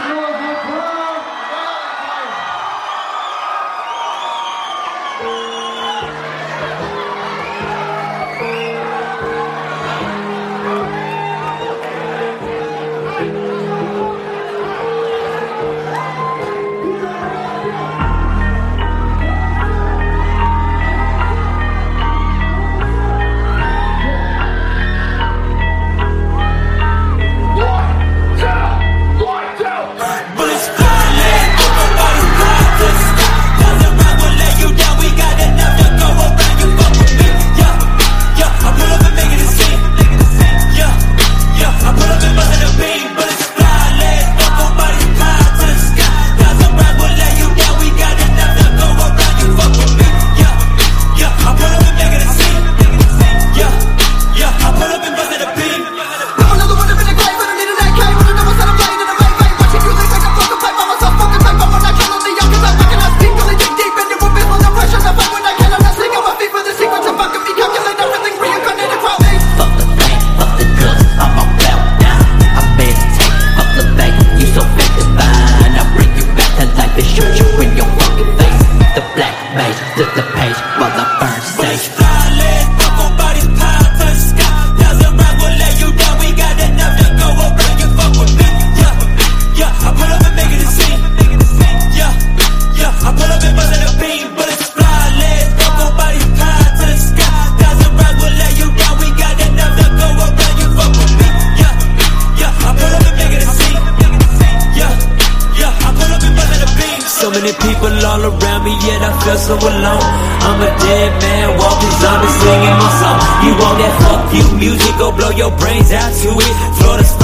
Flip the page while I burn stage. Nobody's power to the sky. Doesn't rock, will let you down. We got enough to go around. You fuck with me, yeah. I pull up and make it a scene, yeah. I pull up and bust in a beam, but it's fly legs. Nobody's power to the sky. Doesn't rock, will let you down. We got enough to go around. You fuck with me, yeah. I pull up and make it a scene, yeah. I pull up and bust in a beam. So many people all around me, yet I feel so alone. I'm a dead man walking, zombie singing my song. You want that fuck you music, go blow your brains out to it. Florida's